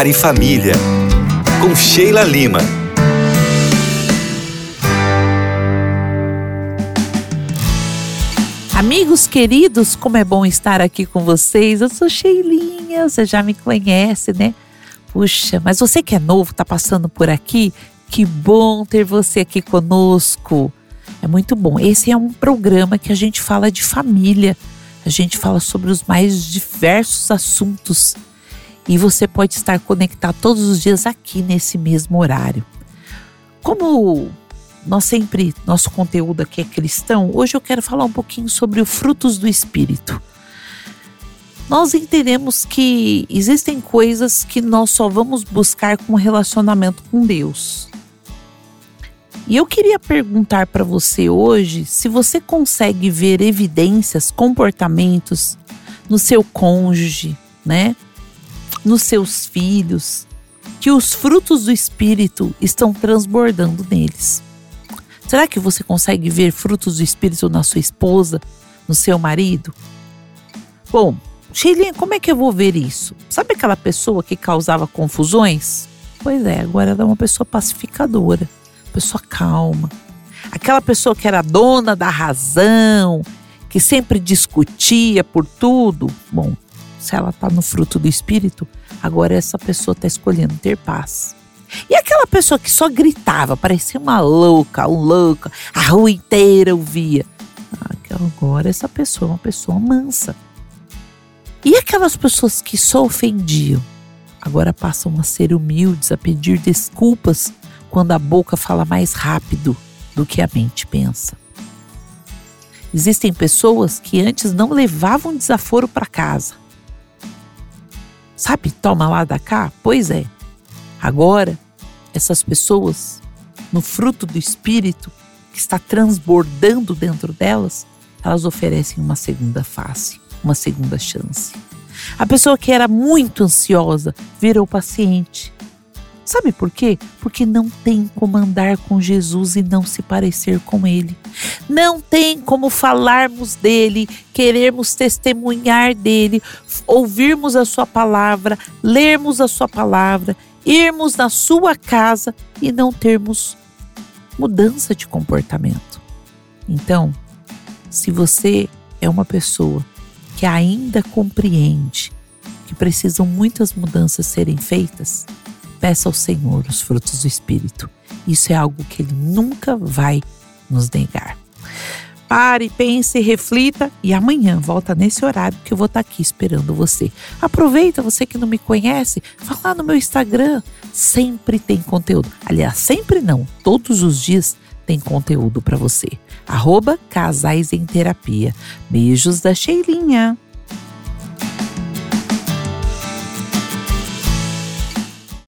Lar e Família, com Sheila Lima. Amigos queridos, como é bom estar aqui com vocês. Eu sou Sheilinha, você já me conhece, né? Puxa, mas você que é novo, tá passando por aqui, que bom ter você aqui conosco. É muito bom. Esse é um programa que a gente fala de família. A gente fala sobre os mais diversos assuntos. E você pode estar conectado todos os dias aqui nesse mesmo horário. Como nosso conteúdo aqui é cristão, hoje eu quero falar um pouquinho sobre os frutos do Espírito. Nós entendemos que existem coisas que nós só vamos buscar com relacionamento com Deus. E eu queria perguntar para você hoje se você consegue ver evidências, comportamentos no seu cônjuge, né? Nos seus filhos, que os frutos do Espírito estão transbordando neles. Será que você consegue ver frutos do Espírito na sua esposa, no seu marido? Bom, Sheilinha, como é que eu vou ver isso? Sabe aquela pessoa que causava confusões? Pois é, agora ela é uma pessoa pacificadora, pessoa calma. Aquela pessoa que era dona da razão, que sempre discutia por tudo. Bom, se ela está no fruto do Espírito, agora essa pessoa está escolhendo ter paz. E aquela pessoa que só gritava, parecia uma louca, a rua inteira ouvia. Agora essa pessoa é uma pessoa mansa. E aquelas pessoas que só ofendiam, agora passam a ser humildes, a pedir desculpas quando a boca fala mais rápido do que a mente pensa. Existem pessoas que antes não levavam desaforo para casa. Sabe, toma lá da cá? Pois é. Agora, essas pessoas, no fruto do Espírito, que está transbordando dentro delas, elas oferecem uma segunda face, uma segunda chance. A pessoa que era muito ansiosa virou paciente. Sabe por quê? Porque não tem como andar com Jesus e não se parecer com Ele. Não tem como falarmos dele, querermos testemunhar dele, ouvirmos a sua palavra, lermos a sua palavra, irmos na sua casa e não termos mudança de comportamento. Então, se você é uma pessoa que ainda compreende que precisam muitas mudanças serem feitas, peça ao Senhor os frutos do Espírito. Isso é algo que Ele nunca vai nos negar. Pare, pense, reflita e amanhã volta nesse horário que eu vou estar aqui esperando você. Aproveita, você que não me conhece, vai lá no meu Instagram. Sempre tem conteúdo. Aliás, sempre não, todos os dias tem conteúdo para você. @Casais em Terapia. Beijos da Sheilinha.